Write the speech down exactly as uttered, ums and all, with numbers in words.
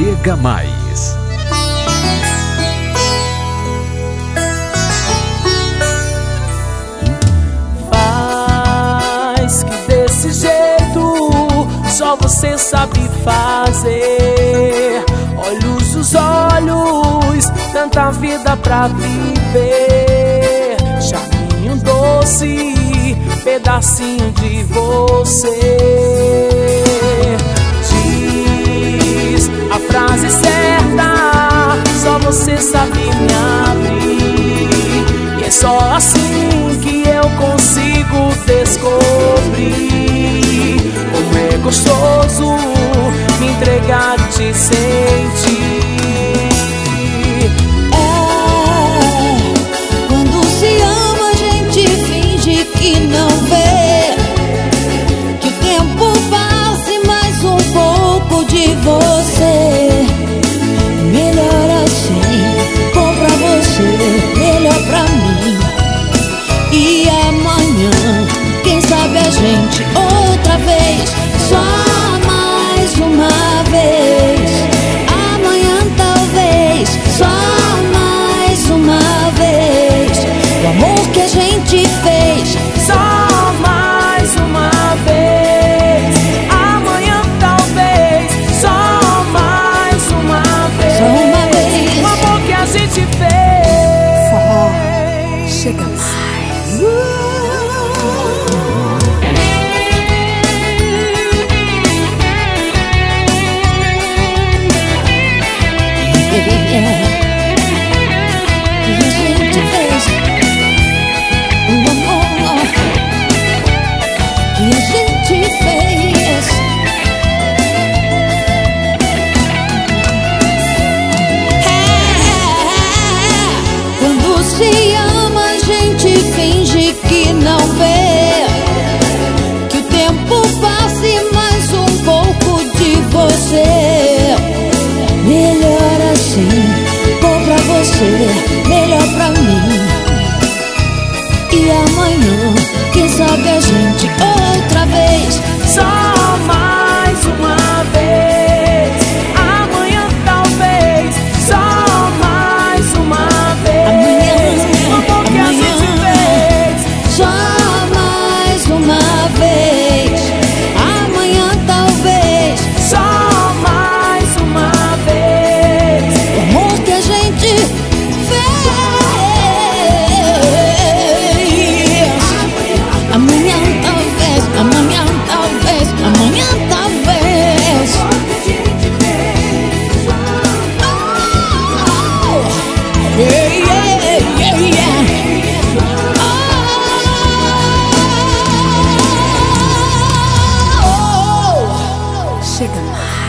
Chega Mais. Faz que desse jeito só você sabe fazer. Olhos nos olhos, tanta vida pra viver. Charminho doce, pedacinho de você. Diz a frase certa, só você sabe me abrir. E é só assim que eu consigo descobrir como é gostoso me entregar e te sentir. É, quando se ama a gente finge que não vê, que o tempo passe mais um pouco de você. Melhor assim, bom pra você, melhor pra mim. E amanhã, quem sabe a gente outra vez, só mais uma vez. Amanhã talvez, só mais uma vez. O amor que a gente fez, Só mais uma vez. Amanhã talvez, só mais uma vez. só uma vez. O amor que a gente fez. Chega mais. Se ama, a gente finge que não vê, que o tempo passe mais um pouco de você. Melhor assim, bom pra você, melhor pra mim. E amanhã, quem sabe a gente outra vez, Só mais uma vez. Amanhã talvez, só mais uma vez. O amor que a gente fez. só mais uma vez. Amanhã talvez, Só mais uma vez. o amor que a gente fez. Amanhã talvez, amanhã talvez, amanhã talvez. Oh, yeah, yeah, yeah, yeah. Oh, chega mais.